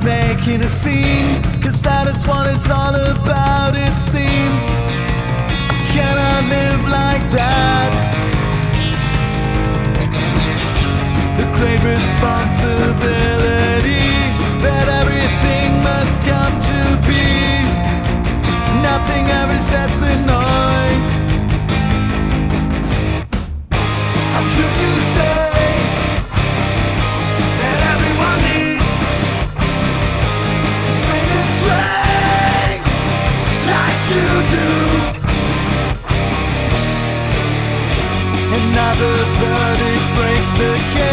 making a scene, 'cause that is what it's all about, it seems. Can I live like that? The great responsibility that everything must come to be. Nothing ever sets a noise. How could you say that everyone needs to swing and swing like you do? Another verdict breaks the case.